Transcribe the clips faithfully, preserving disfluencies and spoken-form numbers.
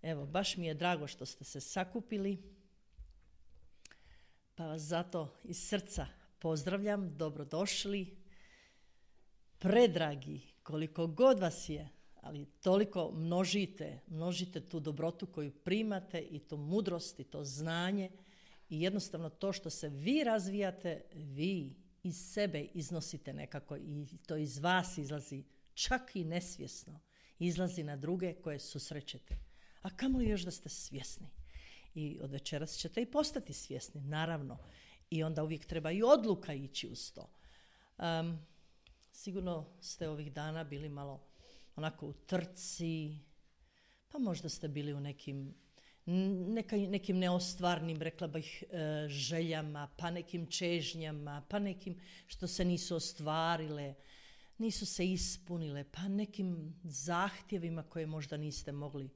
Evo, baš mi je drago što ste se sakupili, pa vas zato iz srca pozdravljam, dobrodošli, predragi, koliko god vas je, ali toliko množite, množite tu dobrotu koju primate i tu mudrost i to znanje i jednostavno to što se vi razvijate, vi iz sebe iznosite nekako i to iz vas izlazi čak i nesvjesno, izlazi na druge koje susrećete. A kamoli još da ste svjesni. I od večeras ćete i postati svjesni, naravno. I onda uvijek treba i odluka ići uz to. Um, sigurno ste ovih dana bili malo onako u trci, pa možda ste bili u nekim, neka, nekim neostvarnim, rekla bih, e, željama, pa nekim čežnjama, pa nekim što se nisu ostvarile, nisu se ispunile, pa nekim zahtjevima koje možda niste mogli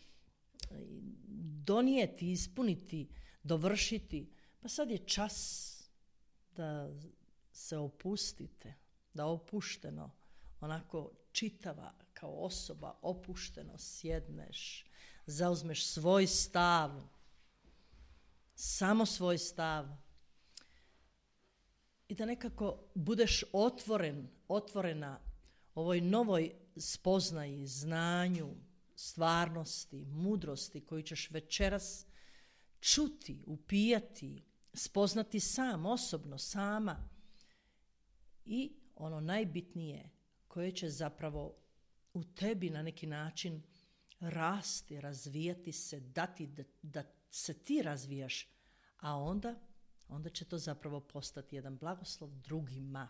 donijeti, ispuniti, dovršiti. Pa sad je čas da se opustite, da opušteno, onako čitava kao osoba, opušteno sjedneš, zauzmeš svoj stav, samo svoj stav i da nekako budeš otvoren, otvorena ovoj novoj spoznaji, znanju, stvarnosti, mudrosti koju ćeš večeras čuti, upijati, spoznati sam, osobno, sama i ono najbitnije koje će zapravo u tebi na neki način rasti, razvijati se, dati da, da se ti razvijaš, a onda, onda će to zapravo postati jedan blagoslov drugima.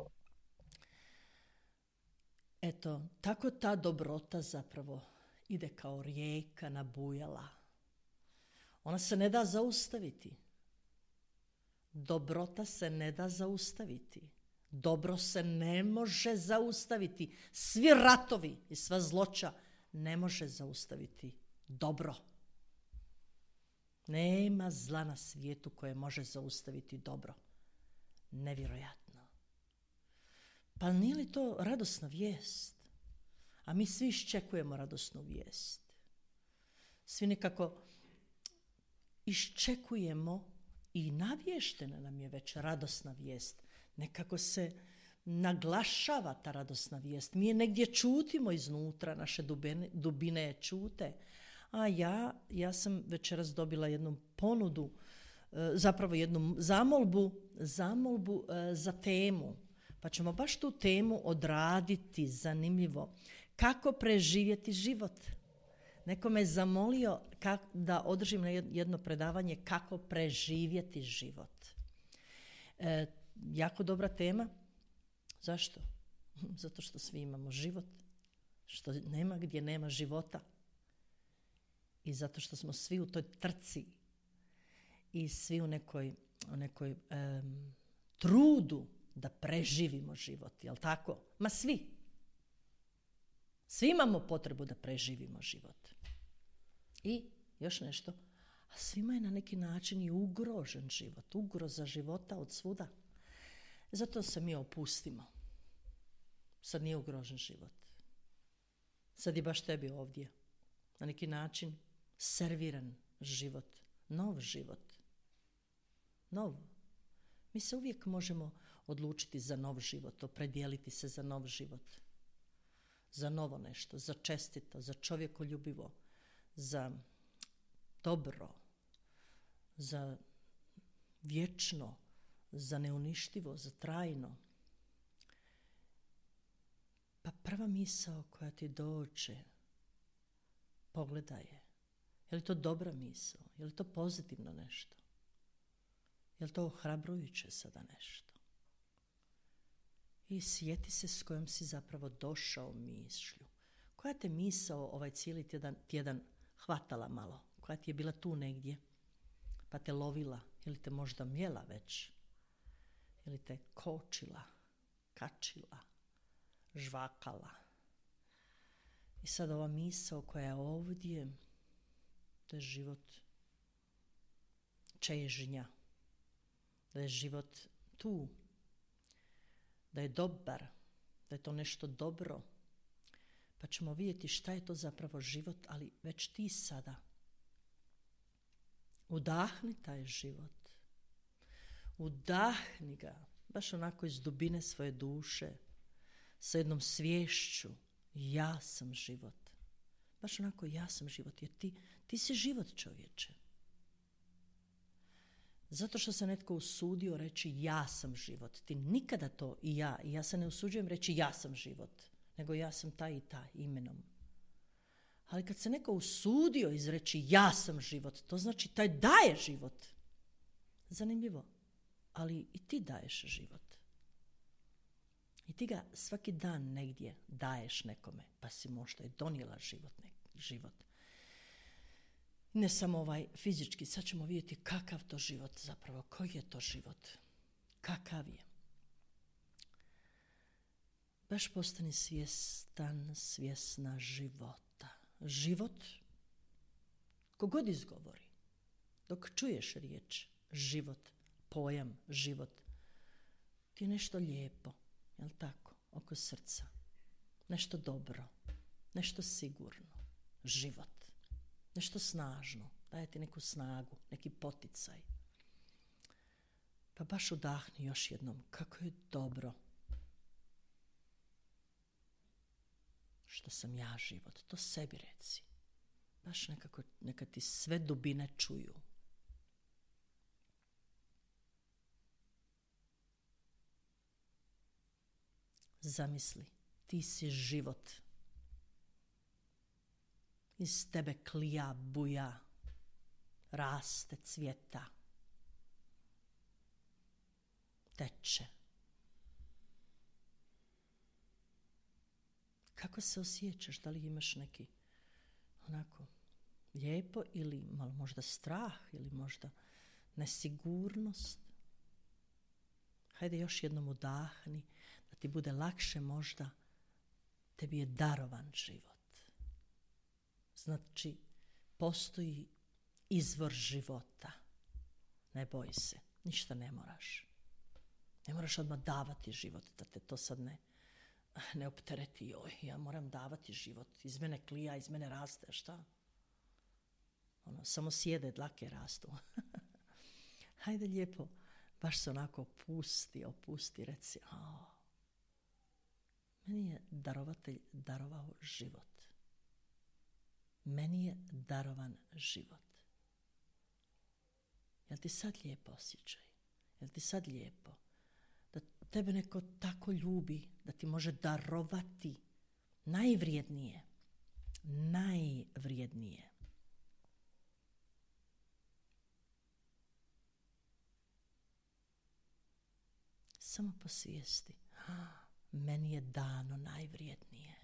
Eto, tako ta dobrota zapravo ide kao rijeka nabujala. Ona se ne da zaustaviti. Dobrota se ne da zaustaviti. Dobro se ne može zaustaviti. Svi ratovi i sva zloća ne može zaustaviti dobro. Nema zla na svijetu koje može zaustaviti dobro. Nevjerojatno. Pa nije li to radosna vijest? A mi svi iščekujemo radosnu vijest. Svi nekako iščekujemo i navještena nam je već radosna vijest. Nekako se naglašava ta radosna vijest. Mi je negdje čutimo iznutra, naše dubine, dubine je čute. A ja, ja sam večeras dobila jednu ponudu, zapravo jednu zamolbu, zamolbu za temu. Pa ćemo baš tu temu odraditi, zanimljivo. Kako preživjeti život? Neko me zamolio kak, da održim jedno predavanje kako preživjeti život. E, jako dobra tema. Zašto? Zato što svi imamo život. Što nema gdje nema života. I zato što smo svi u toj trci. I svi u nekoj, u nekoj um, trudu da preživimo život. Jel' tako? Ma svi. Svi imamo potrebu da preživimo život. I još nešto. A svima je na neki način i ugrožen život. Ugroza života od svuda. Zato se mi opustimo. Sad nije ugrožen život. Sad je baš tebi ovdje. Na neki način serviran život. Nov život. Nov. Mi se uvijek možemo odlučiti za nov život. Opredijeliti se za nov život. Za novo nešto. Za čestito. Za čovjekoljubivo. Za dobro. Za vječno. Za neuništivo. Za trajno. Pa prva misao koja ti dođe, pogledaj je. Je li to dobra misao? Je li to pozitivno nešto? Je li to ohrabrujuće sada nešto? I sjeti se s kojom si zapravo došao mišlju. Koja te misao ovaj cijeli tjedan, tjedan hvatala malo? Koja ti je bila tu negdje? Pa te lovila? Ili te možda mjela već? Ili te kočila, kačila, žvakala? I sad ova misao koja je ovdje, to je život čežnja, da je život tu, da je dobar, da je to nešto dobro. Pa ćemo vidjeti šta je to zapravo život, ali već ti sada. Udahni taj život. Udahni ga, baš onako iz dubine svoje duše, sa jednom sviješću. Ja sam život. Baš onako ja sam život, jer ti, ti si život, čovječe. Zato što se netko usudio reći ja sam život. Ti nikada to i ja, i ja se ne usuđujem reći ja sam život, nego ja sam taj i taj imenom. Ali kad se neko usudio izreći ja sam život, to znači taj daje život. Zanimljivo, ali i ti daješ život. I ti ga svaki dan negdje daješ nekome, pa si možda i donijela život. život. Ne samo ovaj fizički, sad ćemo vidjeti kakav to život zapravo, koji je to život, kakav je. Baš postani svjestan, svjesna života. Život, kogod izgovori, dok čuješ riječ život, pojam život, ti je nešto lijepo, jel tako, oko srca, nešto dobro, nešto sigurno, život. Nešto snažno, daje ti neku snagu, neki poticaj. Pa baš udahni još jednom, kako je dobro što sam ja život. To sebi reci. Baš nekako, neka ti sve dubine čuju. Zamisli, ti si život. Iz tebe klija, buja, raste, cvjeta, teče. Kako se osjećaš? Da li imaš neki onako lijepo ili malo možda strah ili možda nesigurnost? Hajde još jednom udahni da ti bude lakše možda. Tebi je darovan život. Znači, postoji izvor života. Ne boj se, ništa ne moraš. Ne moraš odmah davati život, da te to sad ne, ne optereti. Joj, ja moram davati život. Iz mene klija, iz mene raste, šta? Ono, samo sjede, dlake rastu. Hajde lijepo, baš se onako opusti, opusti, reci, oh, meni je darovatelj darovao život. Meni je darovan život. Jel ti sad lijepo osjećaj? Jel ti sad lijepo? Da tebe neko tako ljubi, da ti može darovati najvrijednije. Najvrijednije. Samo posvijesti. Meni je dano najvrijednije.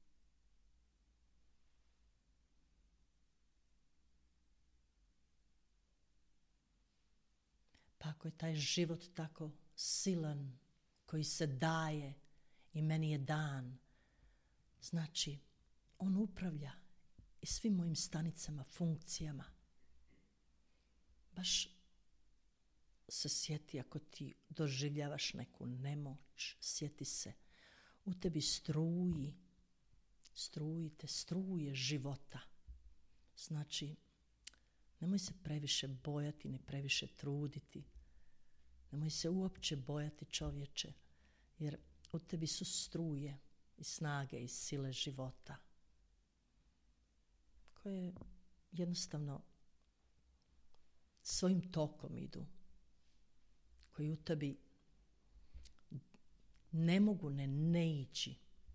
Pa ako je taj život tako silan, koji se daje i meni je dan, znači on upravlja i svim mojim stanicama, funkcijama. Baš se sjeti ako ti doživljavaš neku nemoć, sjeti se, u tebi struji, strujite, struje života. Znači, nemoj se previše bojati, ni previše truditi. Nemoj se uopće bojati, čovječe, jer u tebi su struje i snage i sile života koje jednostavno svojim tokom idu, koji u tebi ne mogu ne, ne ići.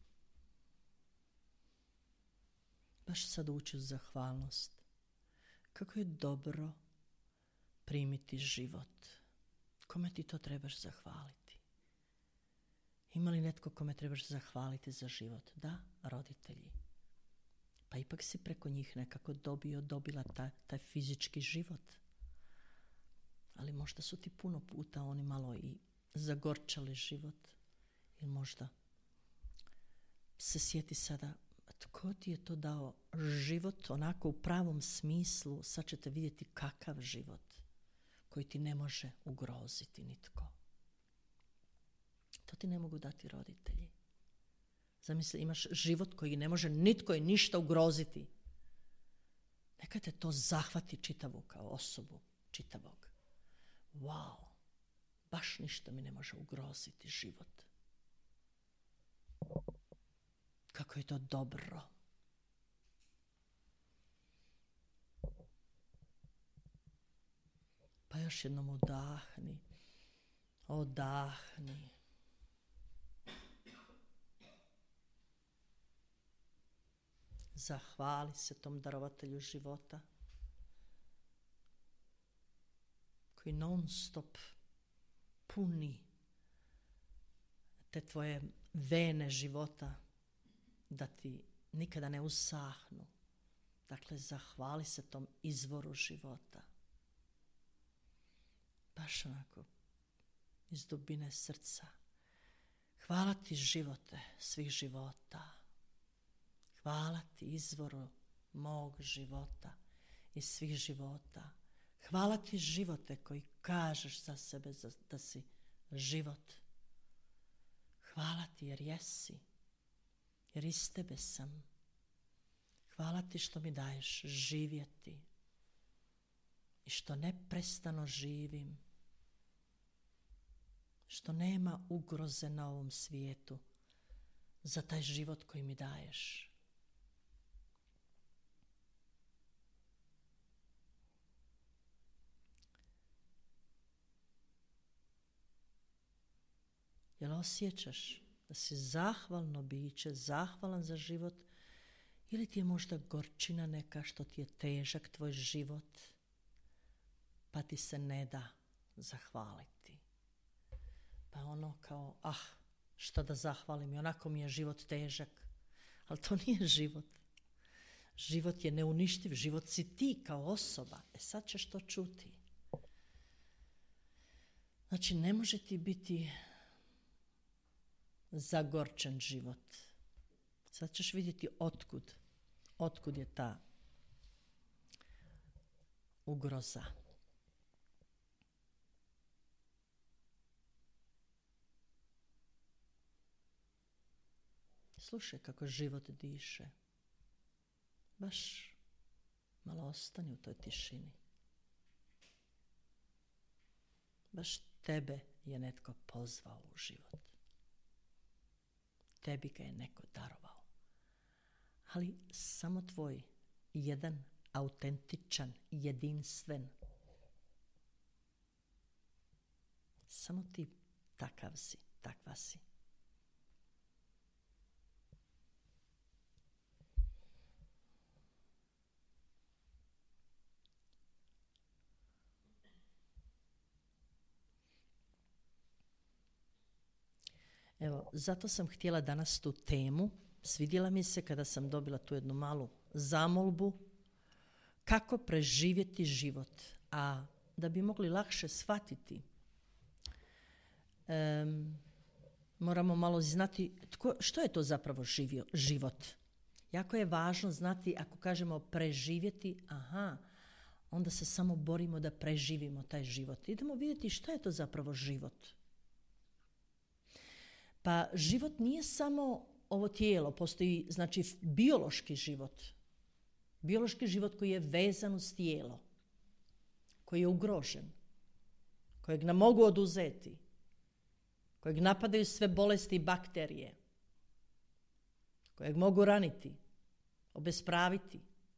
Baš sad ući u zahvalnost. Kako je dobro primiti život. Kome ti to trebaš zahvaliti? Ima li netko kome trebaš zahvaliti za život? Da, roditelji. Pa ipak si preko njih nekako dobio, dobila taj, taj fizički život. Ali možda su ti puno puta oni malo i zagorčali život. Ili možda se sjeti sada, tko ti je to dao život onako u pravom smislu, sad ćete vidjeti kakav život koji ti ne može ugroziti nitko. To ti ne mogu dati roditelji. Zamisli, imaš život koji ne može nitko i ništa ugroziti. Neka te to zahvati čitavu kao osobu, čitavog. Wow, baš ništa mi ne može ugroziti život. Kako je to dobro. Pa još jednom udahni, odahni. Zahvali se tom darovatelju života koji non stop puni te tvoje vene života da ti nikada ne usahnu. Dakle, zahvali se tom izvoru života. Baš onako iz dubine srca. Hvala ti živote svih života. Hvala ti izvoru mog života i svih života. Hvala ti živote koji kažeš za sebe da si život. Hvala ti jer jesi, jer iz tebe sam. Hvala ti što mi daješ živjeti i što neprestano živim, što nema ugroze na ovom svijetu za taj život koji mi daješ. Jel osjećaš da si zahvalno biće, zahvalan za život, ili ti je možda gorčina neka što ti je težak tvoj život, pa ti se ne da zahvaliti. Pa ono kao, ah, što da zahvalim, i onako mi je život težak. Ali to nije život. Život je neuništiv, život si ti kao osoba. E sad ćeš to čuti. Znači, ne može ti biti zagorčen život. Sad ćeš vidjeti otkud. Otkud je ta ugroza. Slušaj kako život diše. Baš malo ostani u toj tišini. Baš tebe je netko pozvao u život. Tebi ga je neko darovao. Ali samo tvoj jedan autentičan, jedinstven. Samo ti takav si, takva si. Evo, zato sam htjela danas tu temu. Svidjela mi se kada sam dobila tu jednu malu zamolbu kako preživjeti život. A da bi mogli lakše shvatiti, um, moramo malo znati tko, što je to zapravo živio, život. Jako je važno znati, ako kažemo preživjeti, aha, onda se samo borimo da preživimo taj život. Idemo vidjeti što je to zapravo život. Pa život nije samo ovo tijelo, postoji znači biološki život. Biološki život koji je vezan uz tijelo, koji je ugrožen, kojeg nam mogu oduzeti, kojeg napadaju sve bolesti i bakterije, kojeg mogu raniti, obespraviti,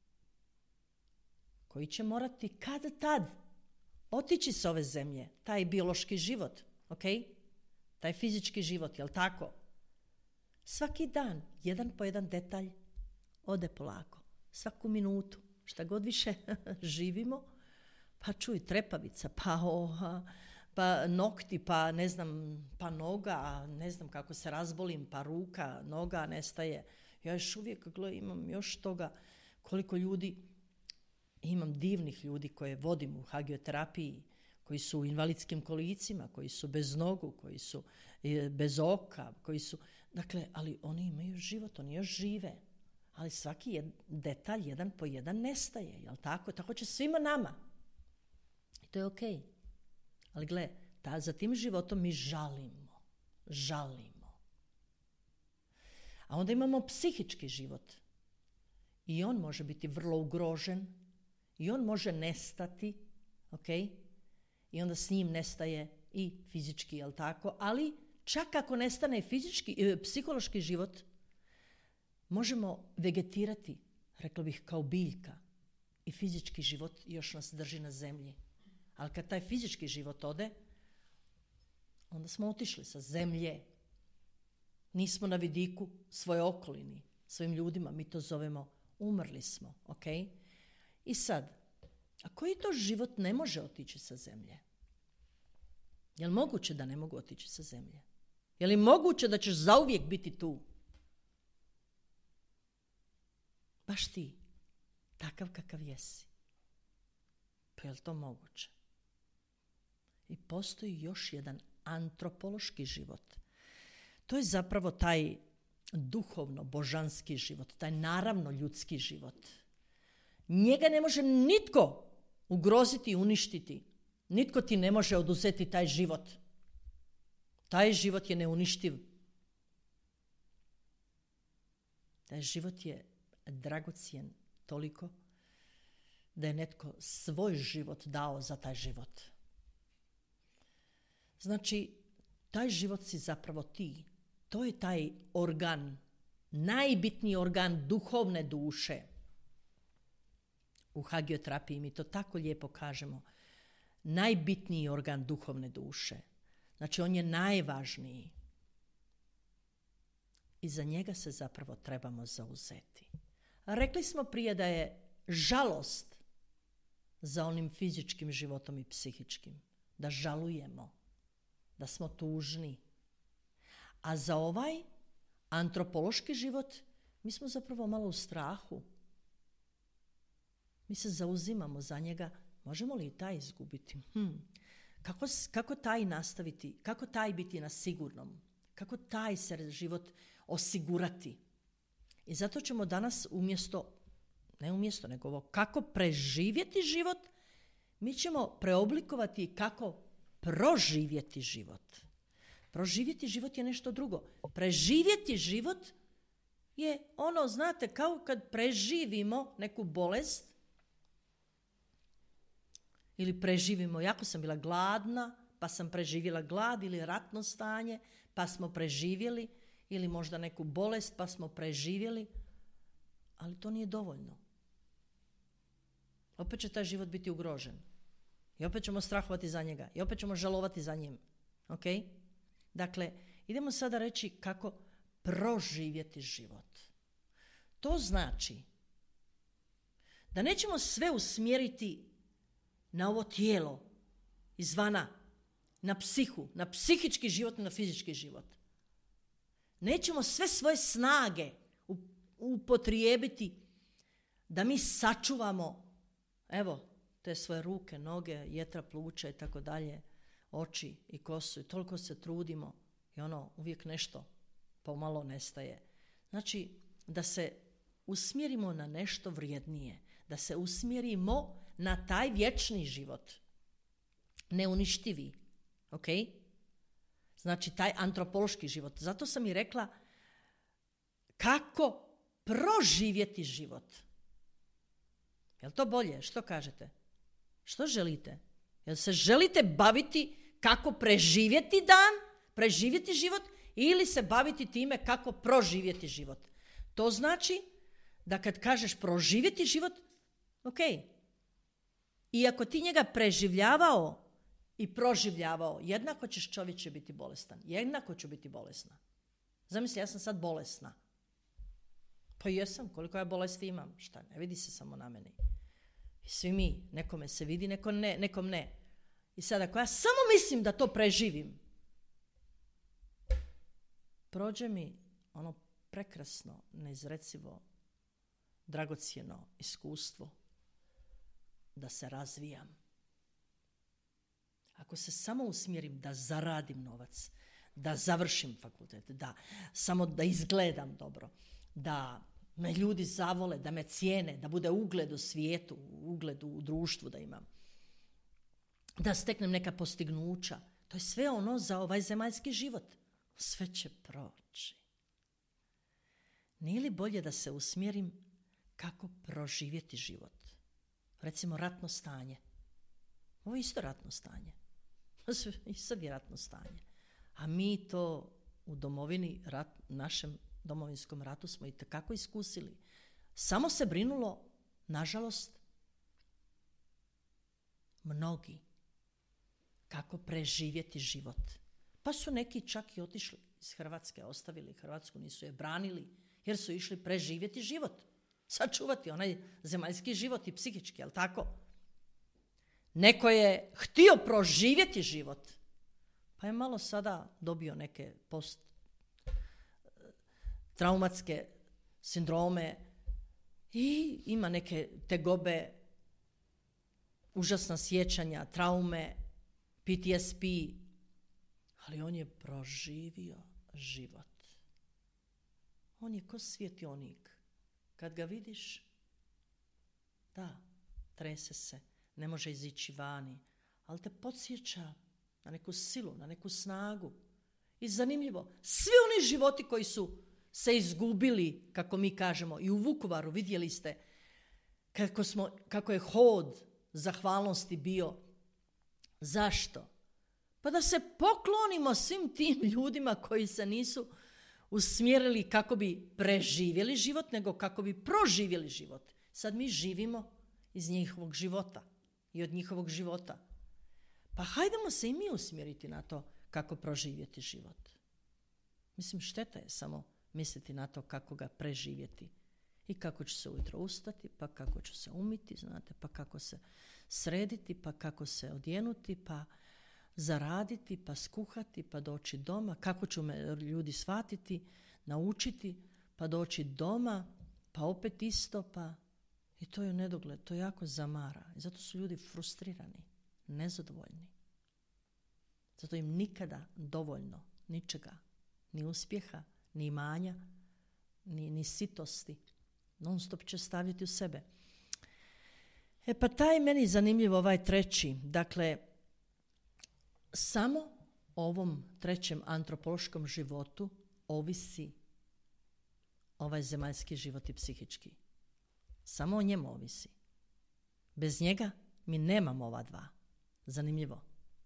koji će morati kad tad otići s ove zemlje, taj biološki život, ok? Taj fizički život, jel tako? Svaki dan, jedan po jedan detalj, ode polako. Svaku minutu, šta god više živimo, pa čuj, trepavica, pa oha, pa nokti, pa ne znam, pa noga, ne znam kako se razbolim, pa ruka, noga nestaje. Ja još uvijek gledam, imam još toga, koliko ljudi, imam divnih ljudi koje vodim u hagioterapiji, koji su u invalidskim kolicima, koji su bez nogu, koji su bez oka, koji su... Dakle, ali oni imaju život, oni još žive. Ali svaki jed, detalj, jedan po jedan, nestaje, jel tako? Tako će svima nama. I to je okej. Ali gle, ta, za tim životom mi žalimo. Žalimo. A onda imamo psihički život. I on može biti vrlo ugrožen. I on može nestati. Ok? I onda s njim nestaje i fizički, jel tako? Ali čak ako nestane fizički, e, psihološki život, možemo vegetirati, rekla bih, kao biljka. I fizički život još nas drži na zemlji. Ali kad taj fizički život ode, onda smo otišli sa zemlje. Nismo na vidiku svoje okolini, svojim ljudima. Mi to zovemo umrli smo. Ok? I sad, a koji to život ne može otići sa zemlje? Je li moguće da ne mogu otići sa zemlje? Je li moguće da ćeš zauvijek biti tu? Baš ti, takav kakav jesi. Pa je li to moguće? I postoji još jedan antropološki život. To je zapravo taj duhovno-božanski život, taj naravno ljudski život. Njega ne može nitko ugroziti i uništiti. Nitko ti ne može oduzeti taj život. Taj život je neuništiv. Taj život je dragocjen toliko da je netko svoj život dao za taj život. Znači, taj život si zapravo ti. To je taj organ, najbitniji organ duhovne duše. U hagioterapiji mi to tako lijepo kažemo. Najbitniji organ duhovne duše. Znači, on je najvažniji. I za njega se zapravo trebamo zauzeti. Rekli smo prije da je žalost za onim fizičkim životom i psihičkim. Da žalujemo, da smo tužni. A za ovaj antropološki život mi smo zapravo malo u strahu. Mi se zauzimamo za njega. Možemo li i taj izgubiti? Hm. Kako, kako taj nastaviti? Kako taj biti na sigurnom? Kako taj se život osigurati? I zato ćemo danas umjesto, ne umjesto, nego ovo, kako preživjeti život, mi ćemo preoblikovati kako proživjeti život. Proživjeti život je nešto drugo. Preživjeti život je ono, znate, kao kad preživimo neku bolest ili preživimo, jako sam bila gladna, pa sam preživjela glad ili ratno stanje, pa smo preživjeli, ili možda neku bolest, pa smo preživjeli, ali to nije dovoljno. Opet će taj život biti ugrožen. I opet ćemo strahovati za njega. I opet ćemo žalovati za njim. Ok? Dakle, idemo sada reći kako proživjeti život. To znači da nećemo sve usmjeriti na ovo tijelo izvana, na psihu, na psihički život i na fizički život. Nećemo sve svoje snage upotrijebiti da mi sačuvamo, evo, te svoje ruke, noge, jetra, pluća i tako dalje, oči i kosu i toliko se trudimo i ono uvijek nešto pomalo nestaje. Znači, da se usmjerimo na nešto vrijednije, da se usmjerimo na taj vječni život, neuništivi, ok? Znači, taj antropološki život. Zato sam i rekla kako proživjeti život. Je li to bolje? Što kažete? Što želite? Jel se želite baviti kako preživjeti dan, preživjeti život, ili se baviti time kako proživjeti život? To znači da kad kažeš proživjeti život, ok, i ako ti njega preživljavao i proživljavao, jednako ćeš čovječe biti bolestan. Jednako ću biti bolesna. Zamisli, ja sam sad bolesna. Pa jesam, koliko ja bolesti imam. Šta, ne vidi se samo na meni. I svi mi, nekome se vidi, nekom ne, nekom ne. I sad ako ja samo mislim da to preživim, prođe mi ono prekrasno, neizrecivo, dragocjeno iskustvo da se razvijam. Ako se samo usmjerim da zaradim novac, da završim fakultet, da samo da izgledam dobro, da me ljudi zavole, da me cijene, da bude ugled u svijetu, ugled u društvu da imam, da steknem neka postignuća, to je sve ono za ovaj zemaljski život. Sve će proći. nije li bolje da se usmjerim kako proživjeti život? Recimo ratno stanje. Ovo je isto ratno stanje. I sad je ratno stanje. A mi to u domovini, rat, našem domovinskom ratu smo i tekako iskusili. Samo se brinulo, nažalost, mnogi kako preživjeti život. Pa su neki čak i otišli iz Hrvatske, ostavili Hrvatsku, nisu je branili, jer su išli preživjeti život. Sačuvati onaj zemaljski život i psihički, jel tako? Neko je htio proživjeti život, pa je malo sada dobio neke post traumatske sindrome i ima neke tegobe, užasna sjećanja, traume, P T S P, ali on je proživio život. On je ko svjetionik. Kad ga vidiš, da, trese se, ne može izići vani, ali te podsjeća na neku silu, na neku snagu. I zanimljivo, svi oni životi koji su se izgubili, kako mi kažemo, i u Vukovaru vidjeli ste kako, smo, kako je hod zahvalnosti bio. Zašto? Pa da se poklonimo svim tim ljudima koji se nisu usmjerili kako bi preživjeli život, nego kako bi proživjeli život. Sad mi živimo iz njihovog života i od njihovog života. Pa hajdemo se i mi usmjeriti na to kako proživjeti život. Mislim, šteta je samo misliti na to kako ga preživjeti. I kako ću se ujutro ustati, pa kako ću se umiti, znate, pa kako se srediti, pa kako se odjenuti, pa zaraditi, pa skuhati, pa doći doma, kako ću me ljudi shvatiti, naučiti, pa doći doma, pa opet isto, pa i to je u nedogled, to jako zamara. I zato su ljudi frustrirani, nezadovoljni. Zato im nikada dovoljno ničega, ni uspjeha, ni imanja, ni, ni sitosti. Non stop će staviti u sebe. E pa taj meni zanimljiv ovaj treći. Dakle, samo o ovom trećem antropološkom životu ovisi ovaj zemaljski život i psihički. Samo o njemu ovisi. Bez njega mi nemamo ova dva. Zanimljivo.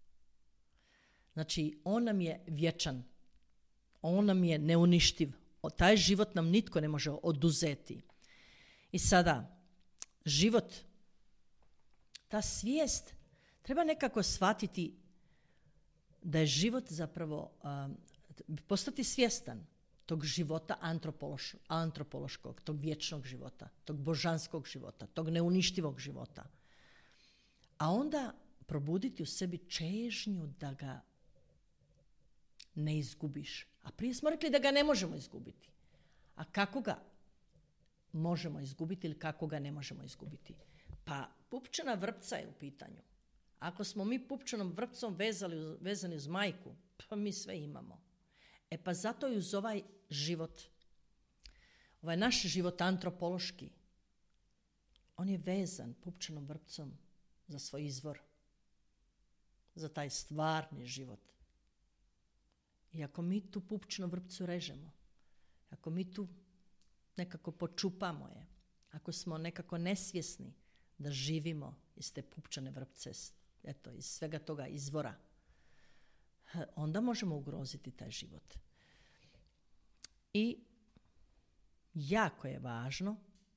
Znači, on nam je vječan. On nam je neuništiv. O, taj život nam nitko ne može oduzeti. I sada, život, ta svijest, treba nekako shvatiti da je život zapravo, um, postati svjestan tog života antropološ, antropološkog, tog vječnog života, tog božanskog života, tog neuništivog života. A onda probuditi u sebi čežnju da ga ne izgubiš. A prije smo rekli da ga ne možemo izgubiti. A kako ga možemo izgubiti ili kako ga ne možemo izgubiti? Pa pupčana vrpca je u pitanju. Ako smo mi pupčanom vrpcom vezali, vezani uz majku, pa mi sve imamo. E pa zato i uz ovaj život, ovaj naš život antropološki, on je vezan pupčanom vrpcom za svoj izvor, za taj stvarni život. I ako mi tu pupčanu vrpcu režemo, ako mi tu nekako počupamo je, ako smo nekako nesvjesni da živimo iz te pupčane vrpce, eto, iz svega toga izvora, onda možemo ugroziti taj život. I jako je važno,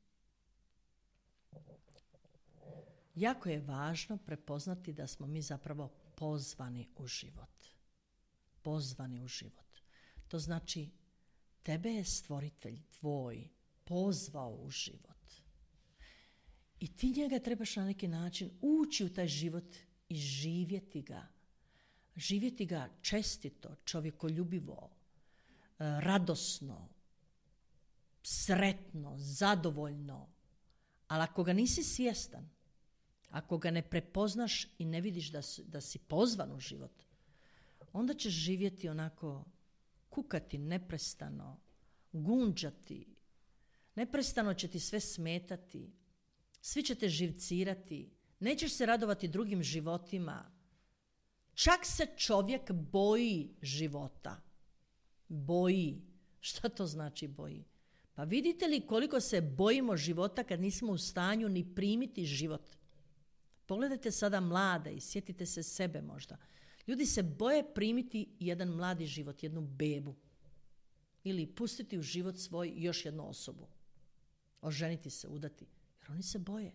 jako je važno prepoznati da smo mi zapravo pozvani u život. Pozvani u život. To znači, tebe je stvoritelj tvoj pozvao u život. I ti njega trebaš na neki način ući u taj život i živjeti ga. Živjeti ga čestito, čovjekoljubivo, radosno, sretno, zadovoljno. Ali ako ga nisi svjestan, ako ga ne prepoznaš i ne vidiš da si, da si pozvan u život, onda ćeš živjeti onako, kukati neprestano, gunđati, neprestano će ti sve smetati, svi će te živcirati, nećeš se radovati drugim životima. Čak se čovjek boji života. Boji. Šta to znači boji? Pa vidite li koliko se bojimo života kad nismo u stanju ni primiti život? Pogledajte sada mlade i sjetite se sebe možda. Ljudi se boje primiti jedan mladi život, jednu bebu. Ili pustiti u život svoj još jednu osobu. Oženiti se, udati. Jer oni se boje.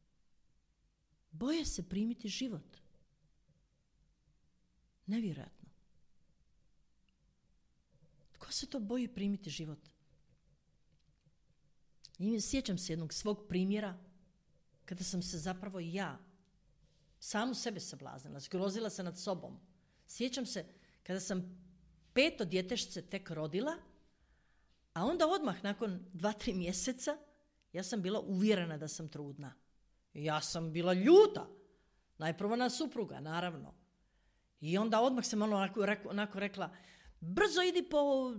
Boje se primiti život. Nevjerojatno. Tko se to boji primiti život? I sjećam se jednog svog primjera kada sam se zapravo ja samu sebe sablaznila, zgrozila se nad sobom. Sjećam se kada sam peto djetešce tek rodila, a onda odmah nakon dva, tri mjeseca ja sam bila uvjerena da sam trudna. Ja sam bila ljuta. Najprvo na supruga, naravno. I onda odmah sam malo onako, onako rekla, brzo idi po uh,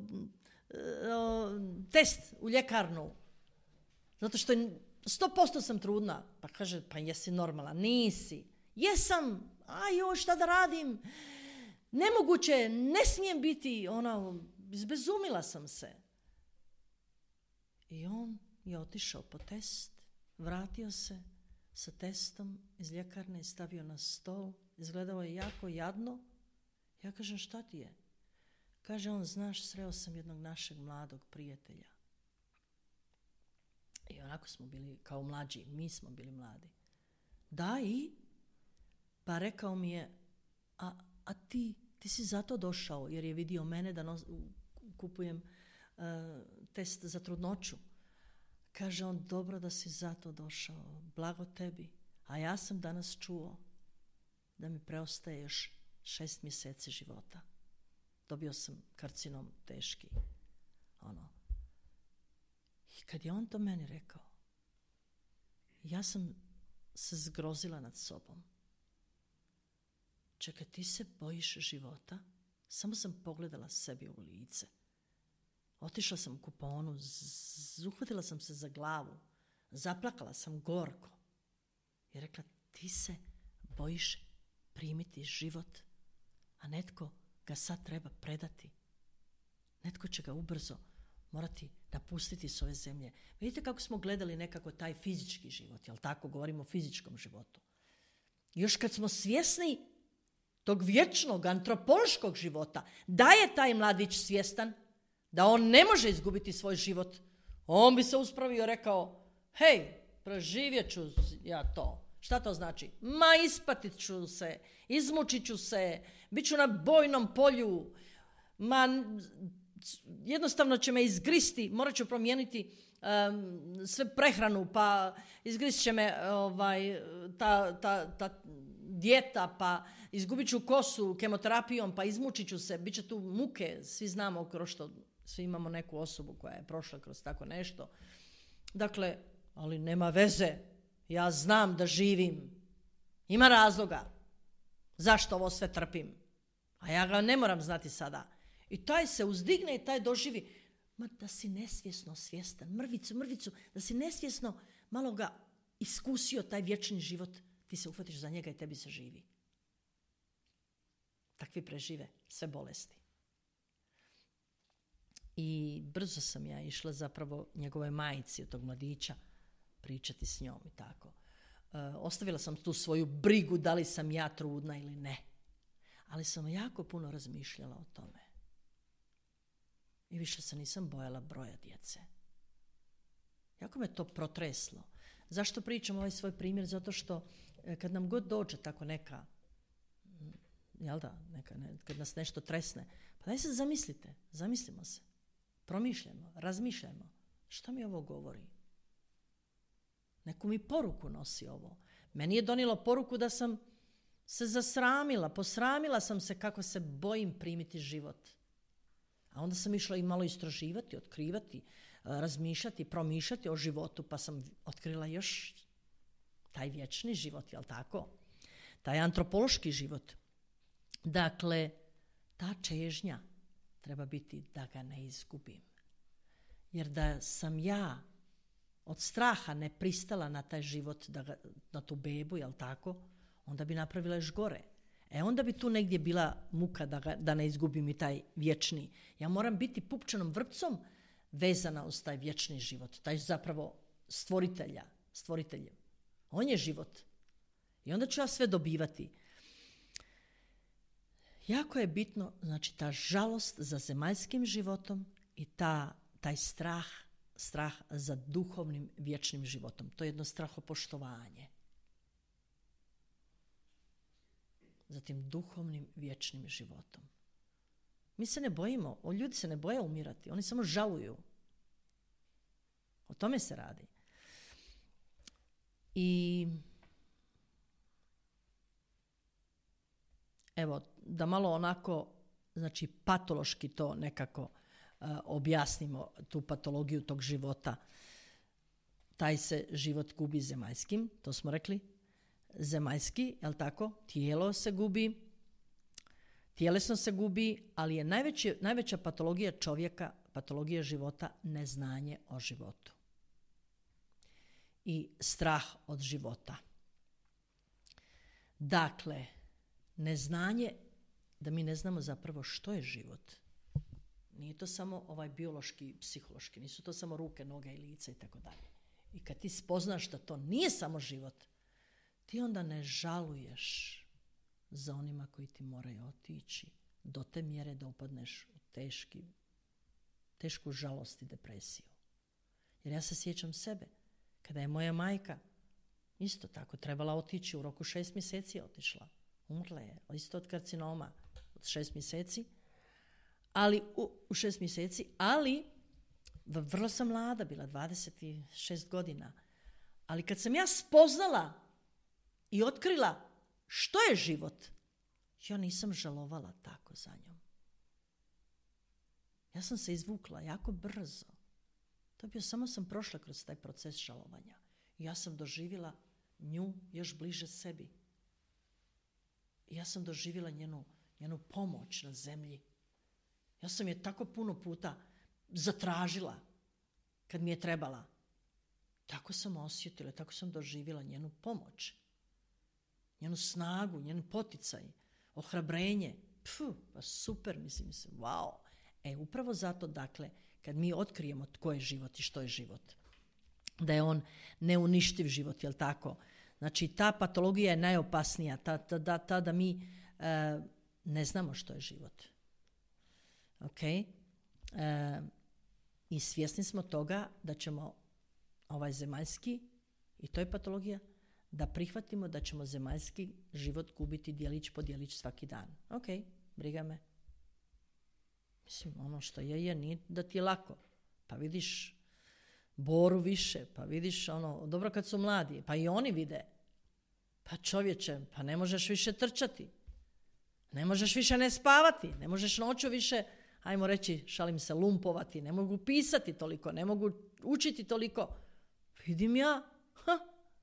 test u ljekarnu. Zato što sto posto sam trudna. Pa kaže, pa jesi normalna? Nisi. Jesam. A joj, šta da radim? Nemoguće, ne smijem biti. Ona, izbezumila sam se. I on je otišao po test, vratio se sa testom iz ljekarne i stavio na stol. Izgledao je jako jadno. Ja kažem, šta ti je? Kaže on, znaš, sreo sam jednog našeg mladog prijatelja. I onako smo bili kao mlađi, mi smo bili mladi. Da i? Pa rekao mi je, a, a ti, ti si zato došao jer je vidio mene da nos, kupujem uh, test za trudnoću. Kaže on, dobro da si zato došao, blago tebi. A ja sam danas čuo da mi preostaje još šest mjeseci života. Dobio sam karcinom teški. Ono. I kad je on to meni rekao, ja sam se zgrozila nad sobom. Čekaj, ti se bojiš života? Samo sam pogledala sebi u lice. Otišla sam u kuponu, uhvatila sam se za glavu, zaplakala sam gorko i rekla, ti se bojiš primiti život, a netko ga sad treba predati. Netko će ga ubrzo morati napustiti s ove zemlje. Vidite kako smo gledali nekako taj fizički život, jel tako, govorimo o fizičkom životu. Još kad smo svjesni tog vječnog, antropološkog života, da je taj mladić svjestan da on ne može izgubiti svoj život, on bi se uspravio i rekao, hej, proživjet ću ja to. Šta to znači? Ma ispatit ću se, izmučit ću se, bit ću na bojnom polju, ma jednostavno će me izgristi, morat ću promijeniti um, sve prehranu, pa izgrist će me ovaj, ta, ta, ta dijeta, pa izgubit ću kosu kemoterapijom, pa izmučit ću se, bit će tu muke, svi znamo kroz što, svi imamo neku osobu koja je prošla kroz tako nešto. Dakle, ali nema veze, ja znam da živim, ima razloga zašto ovo sve trpim, a ja ga ne moram znati sada. I taj se uzdigne i taj doživi, ma da si nesvjesno svjestan, mrvicu, mrvicu, da si nesvjesno malo ga iskusio taj vječni život, ti se uhvatiš za njega i tebi se živi. Takvi prežive sve bolesti. I brzo sam ja išla zapravo njegove majici od tog mladića pričati s njom i tako. E, ostavila sam tu svoju brigu da li sam ja trudna ili ne. Ali sam jako puno razmišljala o tome. I više se nisam bojala broja djece. Jako me to protreslo. Zašto pričam ovaj svoj primjer? Zato što kad nam god dođe tako neka, jel da, neka, ne, kad nas nešto tresne, pa daj se zamislite, zamislimo se, promišljamo, razmišljamo. Što mi ovo govori? Neku mi poruku nosi ovo. Meni je donijelo poruku da sam se zasramila, posramila sam se kako se bojim primiti život. A onda sam išla i malo istraživati, otkrivati, razmišljati, promišljati o životu, pa sam otkrila još taj vječni život, jel tako? Taj antropološki život. Dakle, ta čežnja treba biti da ga ne izgubim. Jer da sam ja od straha ne pristala na taj život, da ga, na tu bebu, jel tako, onda bi napravila još gore. E onda bi tu negdje bila muka da, ga, da ne izgubim i taj vječni. Ja moram biti pupčanom vrpcom vezana uz taj vječni život, taj zapravo stvoritelja, stvoritelj. On je život. I onda ću ja sve dobivati. Jako je bitno, znači, ta žalost za zemaljskim životom i ta, taj strah, strah za duhovnim vječnim životom. To je jedno strahopoštovanje. Zatim duhovnim vječnim životom. Mi se ne bojimo, ljudi se ne boje umirati, oni samo žaluju. O tome se radi. I evo, da malo onako, znači patološki to nekako uh, objasnimo, tu patologiju tog života. Taj se život gubi zemaljskim, to smo rekli. Zemaljski, jel tako? Tijelo se gubi, tjelesno se gubi, ali je najveći, najveća patologija čovjeka, patologija života, neznanje o životu. I strah od života. Dakle, neznanje, da mi ne znamo zapravo što je život. Nije to samo ovaj biološki, psihološki, nisu to samo ruke, noge i lice i tako dalje. I kad ti spoznaš da to nije samo život, ti onda ne žaluješ za onima koji ti moraju otići do te mjere da upadneš u teški, tešku žalost i depresiju. Jer ja se sjećam sebe, kada je moja majka isto tako trebala otići, u roku šest mjeseci je otišla. Umrla je, isto od karcinoma, od šest mjeseci, ali u, u šest mjeseci, ali vrlo sam mlada bila, dvadeset šest godina. Ali kad sam ja spoznala i otkrila što je život, ja nisam žalovala tako za njom. Ja sam se izvukla jako brzo. To je bio, samo sam prošla kroz taj proces žalovanja. I ja sam doživjela nju još bliže sebi. I ja sam doživjela njenu, njenu pomoć na zemlji. Ja sam je tako puno puta zatražila kad mi je trebala. Tako sam osjetila, tako sam doživjela njenu pomoć. Njenu snagu, njen poticaj, ohrabrenje. Pfu, pa super, mislim se, wow. E, upravo zato, dakle, kad mi otkrijemo tko je život i što je život, da je on neuništiv život, jel tako? Znači, ta patologija je najopasnija, ta, ta, ta, ta da mi e, ne znamo što je život. Ok? E, I svjesni smo toga da ćemo ovaj zemaljski, i to je patologija, da prihvatimo da ćemo zemaljski život gubiti djelić po djelić svaki dan. Ok, briga me. Mislim, ono što je, je, nije da ti je lako. Pa vidiš Boru više, pa vidiš ono, dobro kad su mladi, pa i oni vide. Pa čovječe, pa ne možeš više trčati. Ne možeš više ne spavati, ne možeš noću više, ajmo reći, šalim se, lumpovati, ne mogu pisati toliko, ne mogu učiti toliko. Vidim ja, ha,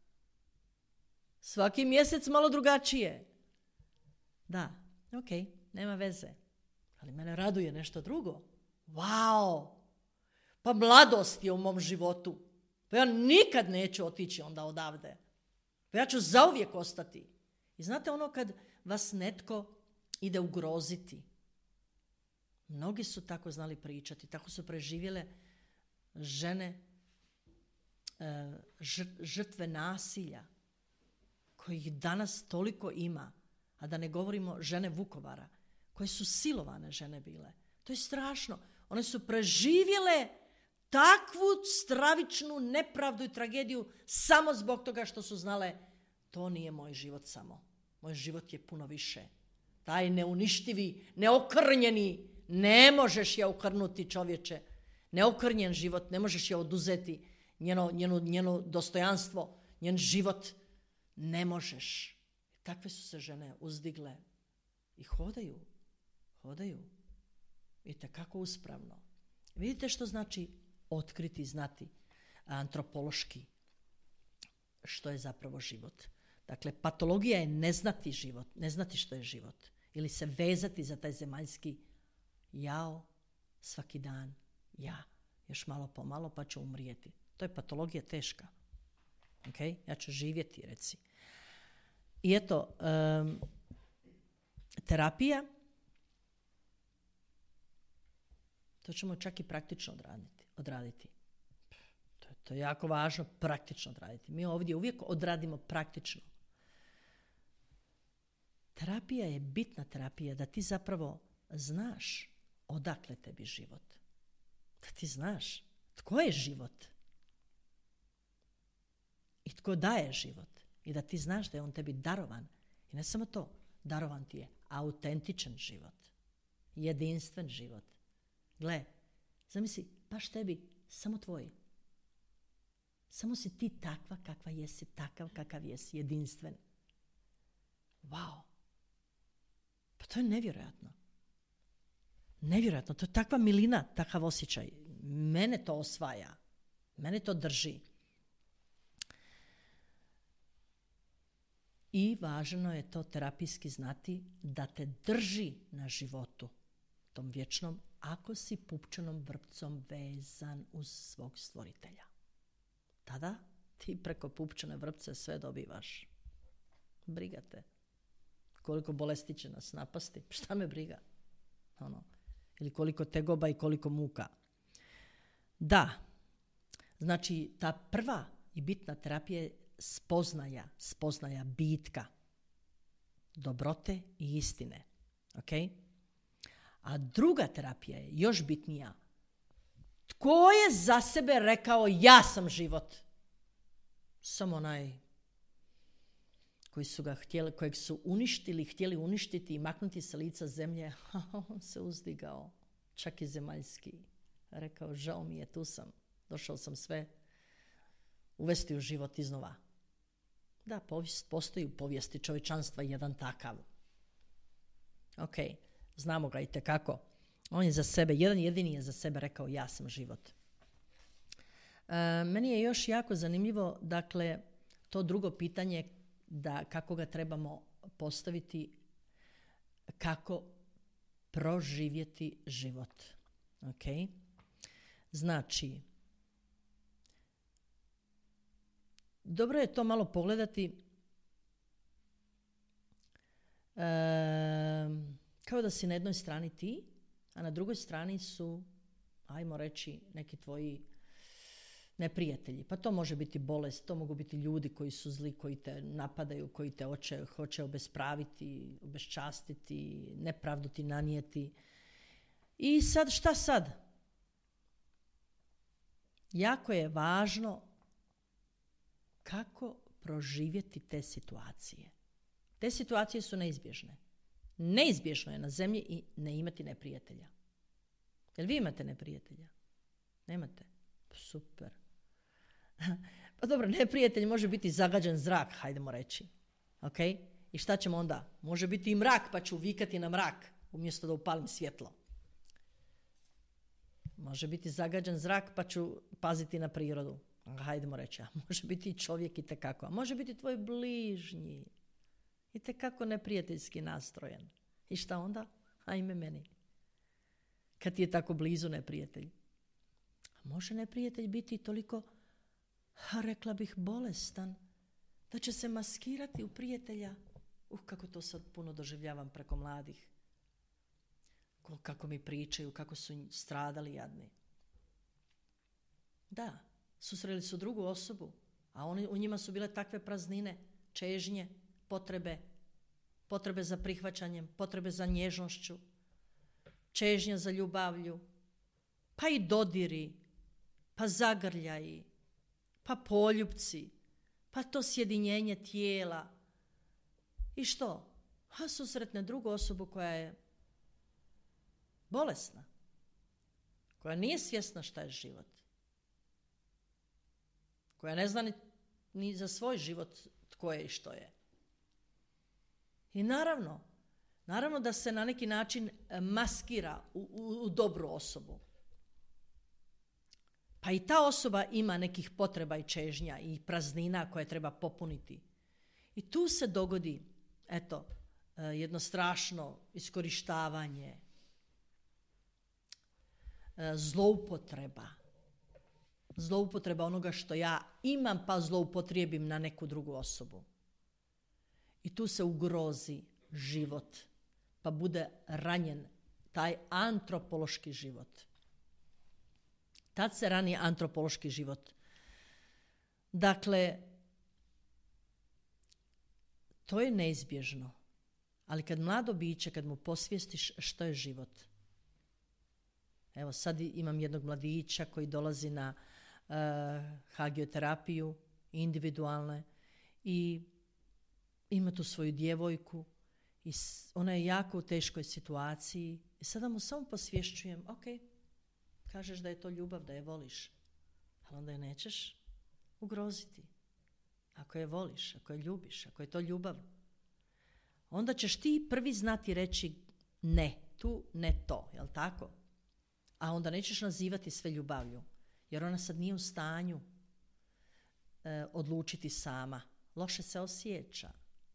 svaki mjesec malo drugačije. Da, ok, nema veze. Ali mene raduje nešto drugo. Wow! Pa mladost je u mom životu. Pa ja nikad neću otići onda odavde. Pa ja ću zauvijek ostati. I znate ono kad vas netko ide ugroziti. Mnogi su tako znali pričati. Tako su preživjele žene, žrtve nasilja, kojih danas toliko ima. A da ne govorimo žene Vukovara, koje su silovane žene bile. To je strašno. One su preživjele takvu stravičnu nepravdu i tragediju samo zbog toga što su znale to nije moj život samo. Moj život je puno više. Taj neuništivi, neokrnjeni, ne možeš je okrnuti, čovječe. Neokrnjen život, ne možeš je oduzeti njeno, njeno, njeno dostojanstvo, njen život. Ne možeš. Takve su se žene uzdigle i hodaju. Hodaju. I tekako uspravno. Vidite što znači otkriti, znati antropološki što je zapravo život. Dakle, patologija je ne znati život, ne znati što je život. Ili se vezati za taj zemaljski jao, svaki dan, ja. Još malo po malo pa ću umrijeti. To je patologija teška. Okay? Ja ću živjeti, reci. I eto, um, terapija, to ćemo čak i praktično odraditi. odraditi. To, to je jako važno praktično odraditi. Mi ovdje uvijek odradimo praktično. Terapija je bitna terapija da ti zapravo znaš odakle tebi život. Da ti znaš tko je život i tko daje život. I da ti znaš da je on tebi darovan. I ne samo to, darovan ti je autentičan život. Jedinstven život. Gle, zamisli, baš tebi, samo tvoj. Samo si ti takva kakva jesi, takav kakav jesi, jedinstven. Wow. Pa to je nevjerojatno. Nevjerojatno, to je takva milina, takav osjećaj. Mene to osvaja. Mene to drži. I važno je to terapijski znati da te drži na životu, tom vječnom, ako si pupčanom vrpcom vezan uz svog stvoritelja. Tada ti preko pupčane vrpce sve dobivaš. Briga te. Koliko bolesti će nas napasti, šta me briga? Ono. Ili koliko tegoba i koliko muka. Da, znači ta prva i bitna terapija je spoznaja, spoznaja bitka, dobrote i istine. Okay? A druga terapija je još bitnija. Tko je za sebe rekao ja sam život? Samo onaj koji su ga htjeli, kojeg su uništili, htjeli uništiti i maknuti sa lica zemlje, on se uzdigao, čak i zemaljski. Rekao, žao mi je, tu sam, došao sam sve uvesti u život iznova. Da, povijest, postoji u povijesti čovječanstva jedan takav. Ok, znamo ga itekako. On je za sebe, jedan jedini je za sebe rekao ja sam život. E, meni je još jako zanimljivo, dakle, to drugo pitanje da kako ga trebamo postaviti, kako proživjeti život. Ok? Znači, dobro je to malo pogledati e, kao da si na jednoj strani ti, a na drugoj strani su, ajmo reći, neki tvoji neprijatelji. Pa to može biti bolest, to mogu biti ljudi koji su zli, koji te napadaju, koji te hoće, hoće obespraviti, obeščastiti, nepravdu ti nanijeti. I sad, šta sad? Jako je važno kako proživjeti te situacije. Te situacije su neizbježne. Neizbježno je na zemlji i ne imati neprijatelja. Jel vi imate neprijatelja? Nemate? Super. Pa dobro, neprijatelj može biti zagađen zrak, hajdemo reći. Ok? I šta ćemo onda? Može biti i mrak, pa ću vikati na mrak, umjesto da upalim svjetlo. Može biti zagađen zrak, pa ću paziti na prirodu. Hajdemo reći, a može biti i čovjek itekako. A može biti tvoj bližnji. Itekako neprijateljski nastrojen. I šta onda? Ajme meni. Kad ti je tako blizu neprijatelj. A može neprijatelj biti toliko, a rekla bih, bolestan, da će se maskirati u prijatelja. Uh, kako to sad puno doživljavam preko mladih. Kako mi pričaju, kako su stradali jadni. Da, susreli su drugu osobu, a oni, u njima su bile takve praznine, čežnje, potrebe, potrebe za prihvaćanjem, potrebe za nježnošću, čežnja za ljubavlju, pa i dodiri, pa zagrljaji, pa poljupci, pa to sjedinjenje tijela. I što? A susretne drugu osobu koja je bolesna, koja nije svjesna šta je život, koja ne zna ni, ni za svoj život tko je i što je. I naravno, naravno da se na neki način maskira u, u, u dobru osobu. Pa i ta osoba ima nekih potreba i čežnja i praznina koje treba popuniti. I tu se dogodi, eto, jedno strašno iskorištavanje, zloupotreba. Zloupotreba onoga što ja imam, pa zloupotrijebim na neku drugu osobu. I tu se ugrozi život, pa bude ranjen taj antropološki život. Tad se rani antropološki život. Dakle, to je neizbježno. Ali kad mlado biće, kad mu posvijestiš što je život. Evo sad imam jednog mladića koji dolazi na uh, hagioterapiju, individualne, i ima tu svoju djevojku i ona je jako u teškoj situaciji i sada mu samo posvješćujem, ok, kažeš da je to ljubav, da je voliš, ali onda je nećeš ugroziti. Ako je voliš, ako je ljubiš, ako je to ljubav, onda ćeš ti prvi znati reći ne, tu, ne to, jel tako? A onda nećeš nazivati sve ljubavlju, jer ona sad nije u stanju e, odlučiti sama. Loše se osjeća.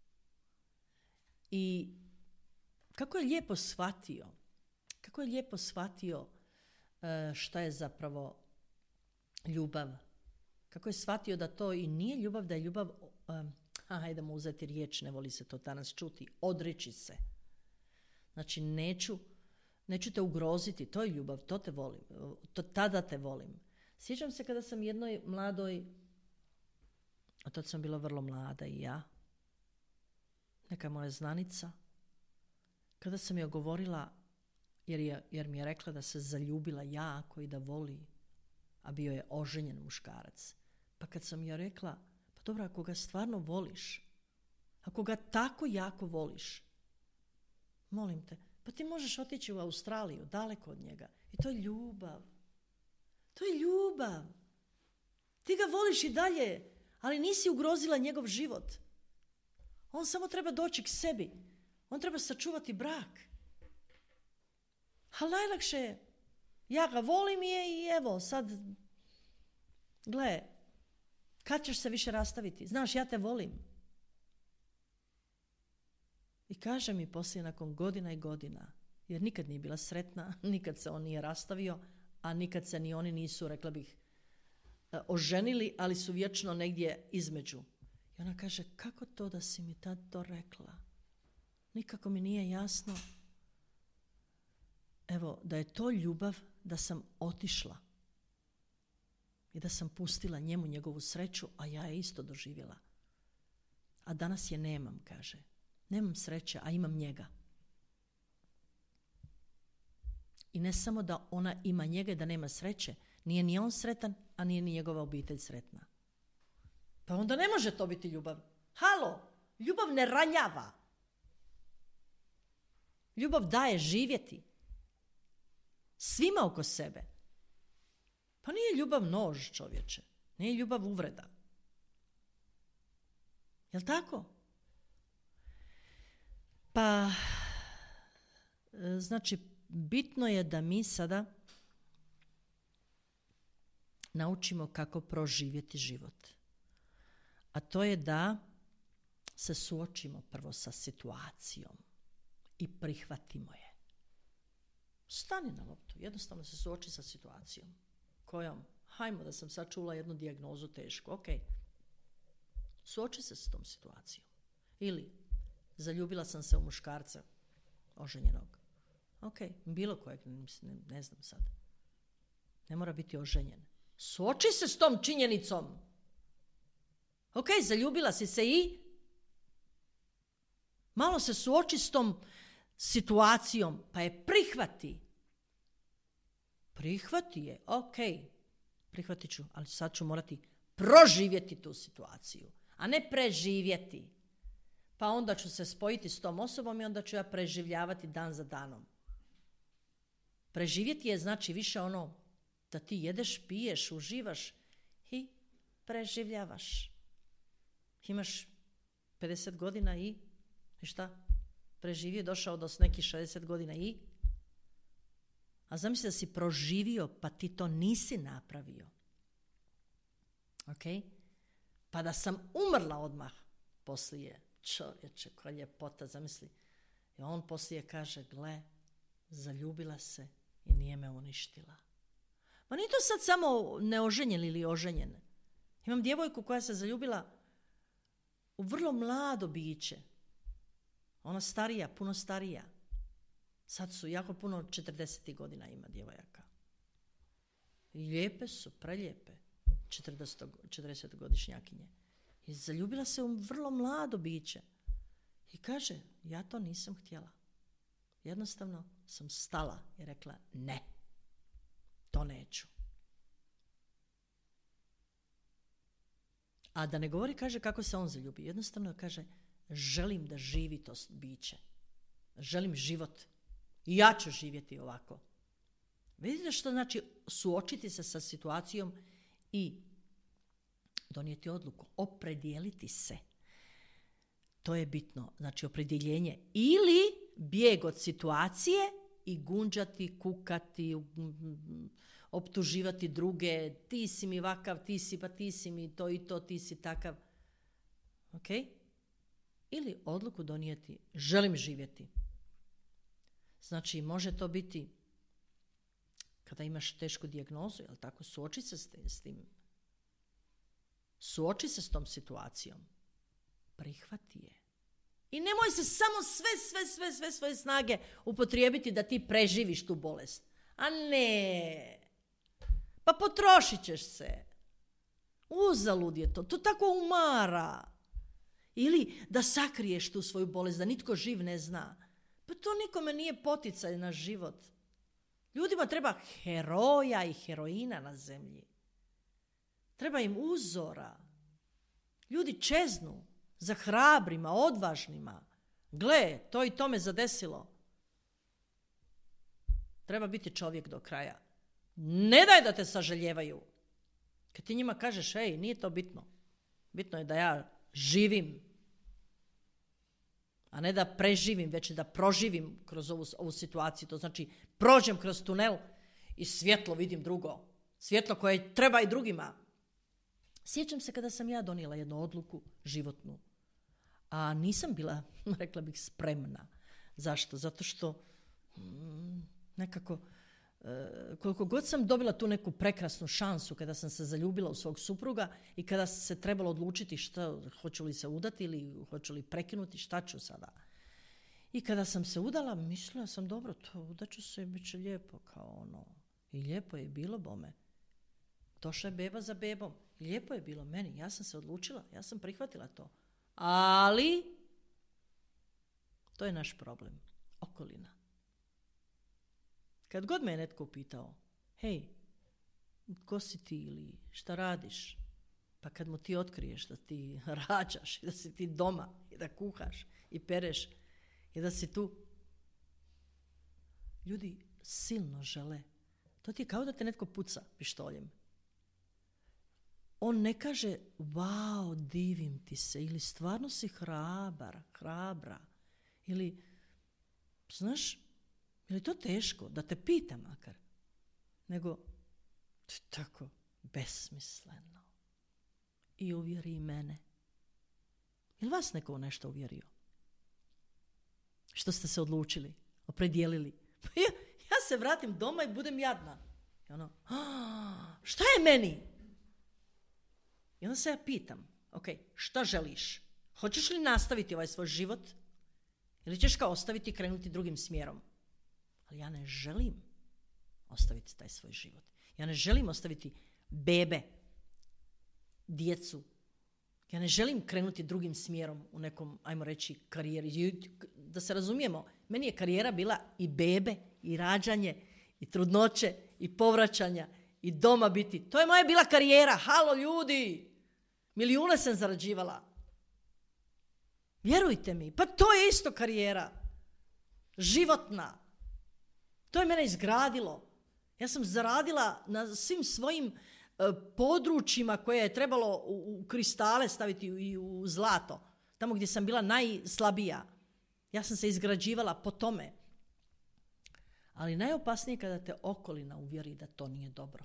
I kako je lijepo shvatio, kako je lijepo shvatio uh, šta je zapravo ljubav. Kako je shvatio da to i nije ljubav, da je ljubav, um, hajde mu uzeti riječ, ne voli se to danas čuti, odreći se. Znači neću, neću te ugroziti, to je ljubav, to te volim, to, tada te volim. Sjećam se kada sam jednoj mladoj, a tad sam bila vrlo mlada i ja, neka moja znanica, kada sam joj govorila, jer, je, jer mi je rekla da se zaljubila jako i da voli, a bio je oženjen muškarac. Pa kad sam joj rekla, pa dobro, ako ga stvarno voliš, ako ga tako jako voliš, molim te, pa ti možeš otići u Australiju, daleko od njega. I to je ljubav. To je ljubav. Ti ga voliš i dalje, ali nisi ugrozila njegov život. On samo treba doći k sebi. On treba sačuvati brak. Ali najlakše je. Ja ga volim je i evo sad, gle, kad ćeš se više rastaviti? Znaš, ja te volim. I kaže mi poslije nakon godina i godina, jer nikad nije bila sretna, nikad se on nije rastavio, a nikad se ni oni nisu, rekla bih, oženili, ali su vječno negdje između. I ona kaže, kako to da si mi tad to rekla? Nikako mi nije jasno. Evo, da je to ljubav, da sam otišla i da sam pustila njemu njegovu sreću, a ja je isto doživjela. A danas je nemam, kaže. Nemam sreće, a imam njega. I ne samo da ona ima njega i da nema sreće, nije ni on sretan, a nije ni njegova obitelj sretna. Pa onda ne može to biti ljubav. Halo, ljubav ne ranjava. Ljubav daje živjeti. Svima oko sebe. Pa nije ljubav nož, čovječe. Nije ljubav uvreda. Jel' tako? Pa, znači, bitno je da mi sada naučimo kako proživjeti život. A to je da se suočimo prvo sa situacijom i prihvatimo je. Stani na loptu, jednostavno se suoči sa situacijom. Kojom? Hajmo da sam sad čula jednu dijagnozu tešku. Ok, suoči se s tom situacijom. Ili, zaljubila sam se u muškarca oženjenog. Ok, bilo kojeg, ne, ne znam sad. Ne mora biti oženjen. Suoči se s tom činjenicom. Ok, zaljubila si se i malo se suoči s tom situacijom, pa je prihvati. Prihvati je, ok, prihvatit ću, ali sad ću morati proživjeti tu situaciju, a ne preživjeti. Pa onda ću se spojiti s tom osobom i onda ću ja preživljavati dan za danom. Preživjeti je znači više ono da ti jedeš, piješ, uživaš i preživljavaš. Imaš pedeset godina i, i šta? Preživio, došao do nekih šezdeset godina i? A zamisli da si proživio, pa ti to nisi napravio. Ok? Pa da sam umrla odmah poslije. Čovječe, koja ljepota, zamisli. I on poslije kaže, gle, zaljubila se i nije me uništila. Ma nije to sad samo neoženjen ili oženjen. Imam djevojku koja se zaljubila u vrlo mlado biće. Ona starija, puno starija. Sad su jako puno četrdeset godina ima djevojaka. I lijepe su, prelijepe, četrdesetogodišnjakinje. I zaljubila se u vrlo mlado biće. I kaže, ja to nisam htjela. Jednostavno sam stala i rekla, ne, to neću. A da ne govori, kaže, kako se on zaljubi. Jednostavno kaže, želim da živi to biće. Želim život. I ja ću živjeti ovako. Vidite što znači suočiti se sa situacijom i donijeti odluku. Opredijeliti se. To je bitno. Znači opredjeljenje. Ili bijeg od situacije i gunđati, kukati, optuživati druge. Ti si mi vakav, ti si, pa ti si mi to i to, ti si takav. Ok? Ili odluku donijeti. Želim živjeti. Znači, može to biti kada imaš tešku dijagnozu, jel tako, suoči se s tim. Suoči se s tom situacijom. Prihvati je. I nemoj se samo sve, sve, sve, sve svoje snage upotrijebiti da ti preživiš tu bolest. A ne. Pa potrošit ćeš se. Uzalud je to. To tako umara. Ili da sakriješ tu svoju bolest, da nitko živ ne zna. Pa to nikome nije poticaj na život. Ljudima treba heroja i heroina na zemlji. Treba im uzora. Ljudi čeznu za hrabrima, odvažnima. Gle, to i to me zadesilo. Treba biti čovjek do kraja. Ne daj da te sažaljevaju. Kad ti njima kažeš, ej, nije to bitno. Bitno je da ja živim. A ne da preživim, već da proživim kroz ovu, ovu situaciju. To znači, prođem kroz tunel i svjetlo vidim drugo. Svjetlo koje treba i drugima. Sjećam se kada sam ja donijela jednu odluku životnu. A nisam bila, rekla bih, spremna. Zašto? Zato što mm, nekako, e, koliko god sam dobila tu neku prekrasnu šansu kada sam se zaljubila u svog supruga i kada se trebalo odlučiti šta, hoću li se udati ili hoću li prekinuti, šta ću sada. I kada sam se udala, mislila sam, dobro, to udaću se i bit će lijepo, kao ono. I lijepo je bilo, bome. Došla je beba za bebom. Lijepo je bilo meni, ja sam se odlučila, ja sam prihvatila to. Ali, to je naš problem, okolina. Kad god me je netko upitao, hej, ko si ti ili šta radiš? Pa kad mu ti otkriješ da ti rađaš i da si ti doma i da kuhaš i pereš i da si tu, ljudi silno žele. To ti je kao da te netko puca pištoljem. On ne kaže, wow, divim ti se, ili stvarno si hrabar, hrabra, ili, znaš, ili to teško, da te pita makar, nego, tako, besmisleno. I uvjeri i mene. Jel vas neko u nešto uvjerio? Što ste se odlučili, opredijelili? Ja, ja se vratim doma i budem jadna. I ono, šta je meni? I onda se ja pitam, ok, šta želiš? Hoćeš li nastaviti ovaj svoj život? Ili ćeš ga ostaviti i krenuti drugim smjerom? Ali ja ne želim ostaviti taj svoj život. Ja ne želim ostaviti bebe, djecu. Ja ne želim krenuti drugim smjerom u nekom, ajmo reći, karijeri. Da se razumijemo, meni je karijera bila i bebe, i rađanje, i trudnoće, i povraćanja, i doma biti. To je moja bila karijera. Halo ljudi! Milijune sam zarađivala. Vjerujte mi, pa to je isto karijera. Životna. To je mene izgradilo. Ja sam zaradila na svim svojim uh, područjima koje je trebalo u, u kristale staviti i u, u zlato. Tamo gdje sam bila najslabija. Ja sam se izgrađivala po tome. Ali najopasnije kada te okolina uvjeri da to nije dobro.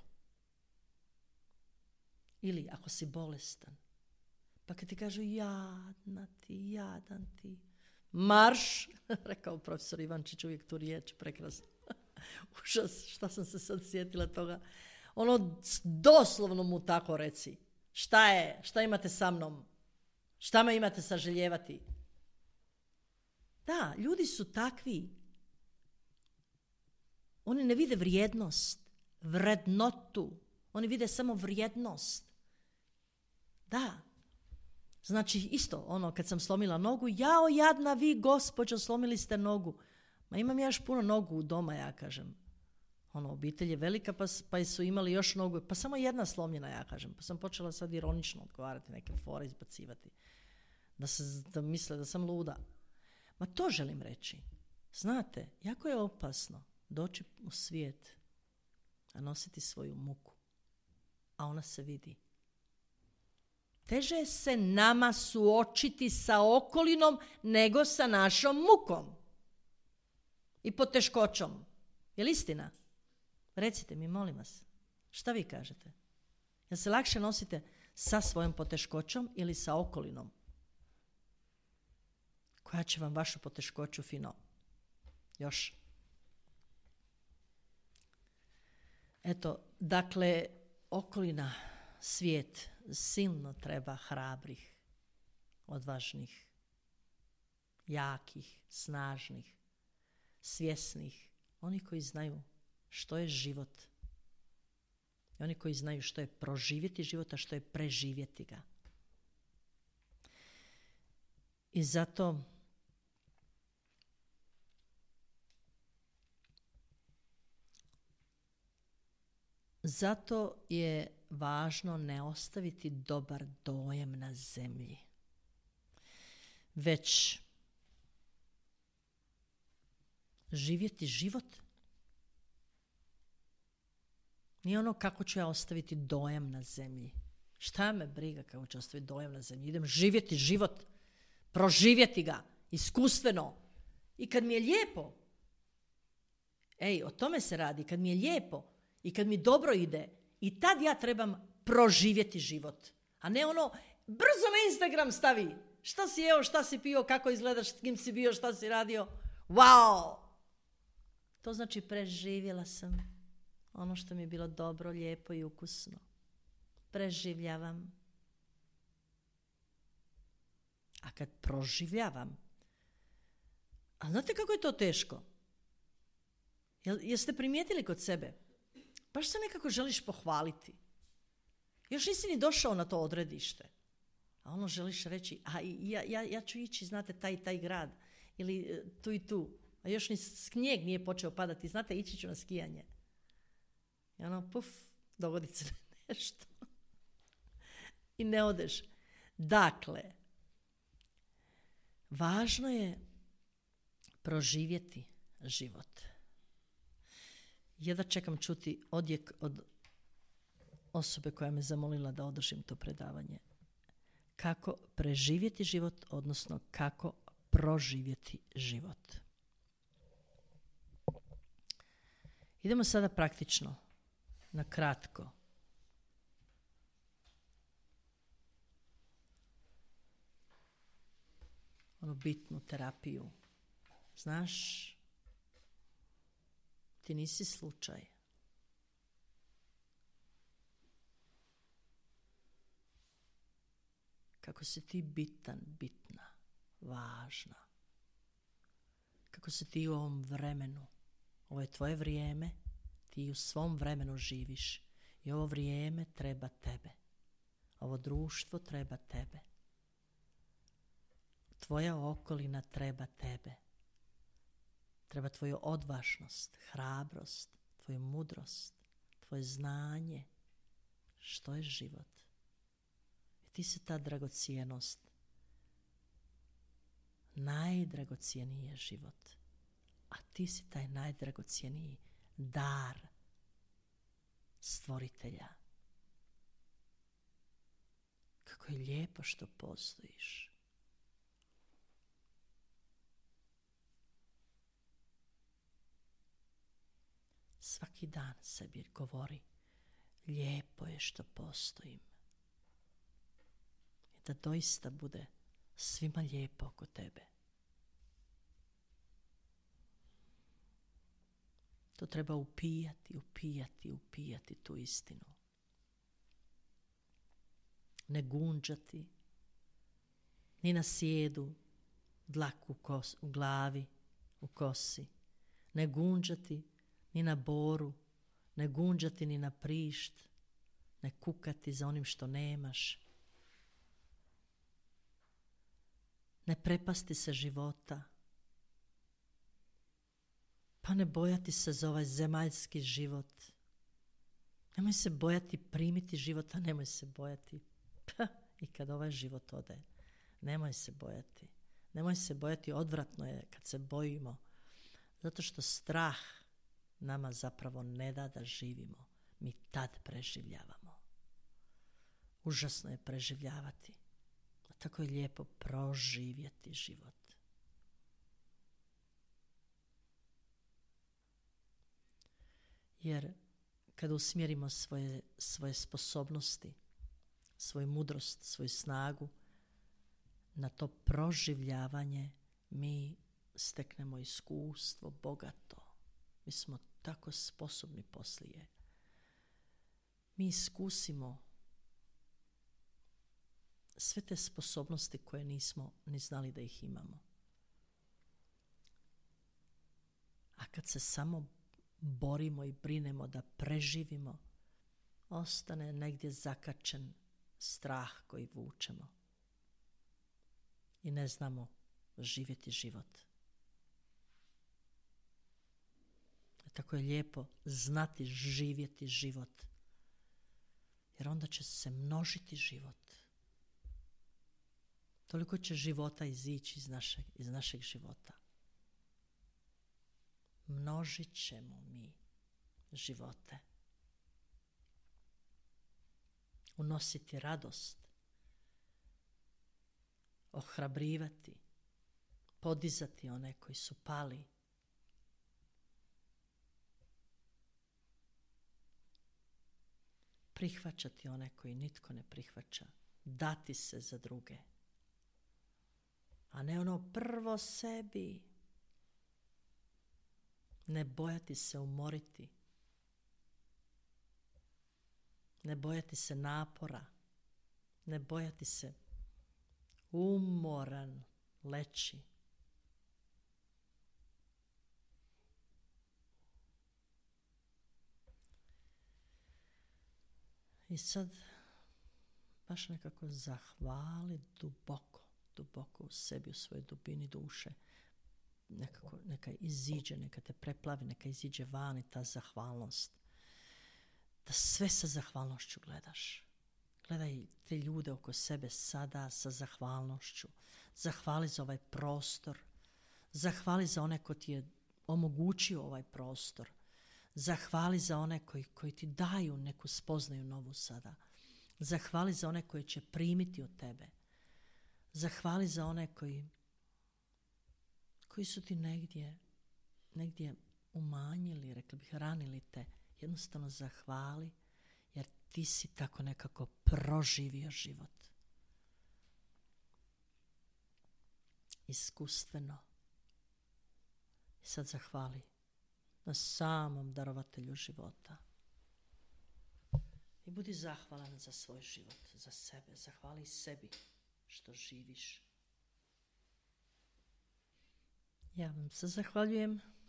Ili ako si bolestan, pa kad ti kažu jadna ti, jadan ti, marš, rekao profesor Ivančić, uvijek tu riječ, prekrasno. Užas, šta sam se sad sjetila toga. Ono, doslovno mu tako reci. Šta je, šta imate sa mnom? Šta me imate saželjevati? Da, ljudi su takvi. Oni ne vide vrijednost, vrednotu. Oni vide samo vrijednost. Da. Znači isto, ono kad sam slomila nogu, jao jadna vi gospođo, slomili ste nogu. Ma imam ja još puno nogu u doma, ja kažem. Ono, obitelj je velika, pa, pa su imali još nogu, pa samo jedna slomljena, ja kažem. Pa sam počela sad ironično odgovarati, neke fore izbacivati. Da, se, da misle da sam luda. Ma to želim reći. Znate, jako je opasno doći u svijet, a nositi svoju muku. A ona se vidi. Teže se nama suočiti sa okolinom nego sa našom mukom. I poteškoćom. Je li istina? Recite mi, molim vas. Šta vi kažete? Jel se lakše nosite sa svojom poteškoćom ili sa okolinom? Koja će vam vašu poteškoću fino? Još. Eto, dakle, okolina, svijet silno treba hrabrih, odvažnih, jakih, snažnih, svjesnih, oni koji znaju što je život. I oni koji znaju što je proživjeti život, a što je preživjeti ga. I zato zato je važno ne ostaviti dobar dojam na zemlji, već živjeti život. Nije ono kako ću ja ostaviti dojam na zemlji. Šta me briga kako ću ostaviti dojam na zemlji? Idem živjeti život, proživjeti ga, iskustveno. I kad mi je lijepo, ej, o tome se radi, kad mi je lijepo i kad mi dobro ide, i tad ja trebam proživjeti život. A ne ono, brzo na Instagram stavi. Šta si jeo, šta si pio, kako izgledaš, s kim si bio, šta si radio. Wow! To znači preživjela sam ono što mi je bilo dobro, lijepo i ukusno. Preživljavam. A kad proživljavam, a znate kako je to teško? Jel, jeste primijetili kod sebe? Baš se nekako želiš pohvaliti. Još nisi ni došao na to odredište. A ono želiš reći, a ja, ja, ja ću ići, znate, taj taj grad. Ili tu i tu. A još ni snijeg nije počeo padati. Znate, ići ću na skijanje. I ono, puf, dogodi se nešto. I ne odeš. Dakle, važno je proživjeti život. Jedva čekam čuti odjek od osobe koja me zamolila da održim to predavanje. Kako preživjeti život, odnosno kako proživjeti život. Idemo sada praktično, na kratko. Onu bitnu terapiju. Znaš, ti nisi slučaj. Kako si ti bitan, bitna, važna. Kako si ti u ovom vremenu. Ovo je tvoje vrijeme, ti u svom vremenu živiš. I ovo vrijeme treba tebe. Ovo društvo treba tebe. Tvoja okolina treba tebe. Treba tvoju odvažnost, hrabrost, tvoju mudrost, tvoje znanje. Što je život? I ti si ta dragocijenost. Najdragocijeniji je život. A ti si taj najdragocijeniji dar stvoritelja. Kako je lijepo što postojiš. Svaki dan sebi govori, lijepo je što postojim. I da doista bude svima lijepo oko tebe. To treba upijati, upijati, upijati tu istinu. Ne gunđati, ni na sjedu, dlaku u, kos, u glavi, u kosi. Ne gunđati ni na boru, ne gunđati ni na prišt, Ne kukati za onim što nemaš. Ne prepasti se života. Pa ne bojati se za ovaj zemaljski život. Nemoj se bojati primiti život, a nemoj se bojati pa, i kad ovaj život ode. Nemoj se bojati. Nemoj se bojati, odvratno je kad se bojimo. Zato što strah nama zapravo ne da da živimo. Mi tad preživljavamo. Užasno je preživljavati. A tako je lijepo proživjeti život. Jer kada usmjerimo svoje, svoje sposobnosti, svoju mudrost, svoju snagu na to proživljavanje, mi steknemo iskustvo bogato. Mi smo tako sposobni poslije. Mi iskusimo sve te sposobnosti koje nismo ni znali da ih imamo. A kad se samo borimo i brinemo da preživimo, ostane negdje zakačen strah koji vučemo. I ne znamo živjeti život. Tako je lijepo znati živjeti život. Jer onda će se množiti život. Toliko će života izići iz našeg, iz našeg života. Množit ćemo mi živote. Unositi radost. Ohrabrivati. Podizati one koji su pali. Prihvaćati one koji nitko ne prihvaća. Dati se za druge. A ne ono prvo sebi. Ne bojati se umoriti. Ne bojati se napora. Ne bojati se umoran leći. I sad baš nekako zahvali duboko, duboko u sebi, u svojoj dubini duše. Nekako, neka iziđe, neka te preplavi, neka iziđe vani ta zahvalnost. Da sve sa zahvalnošću gledaš. Gledaj te ljude oko sebe sada sa zahvalnošću. Zahvali za ovaj prostor. Zahvali za one ko ti je omogućio ovaj prostor. Zahvali za one koji, koji ti daju neku spoznaju novu sada. Zahvali za one koji će primiti od tebe. Zahvali za one koji, koji su ti negdje, negdje umanjili, rekli bih, ranili te. Jednostavno zahvali, jer ti si tako nekako proživio život. Iskustveno. I sad zahvali na samom darovatelju života. I budi zahvalan za svoj život, za sebe. Zahvali sebi što živiš. Ja vam se zahvaljujem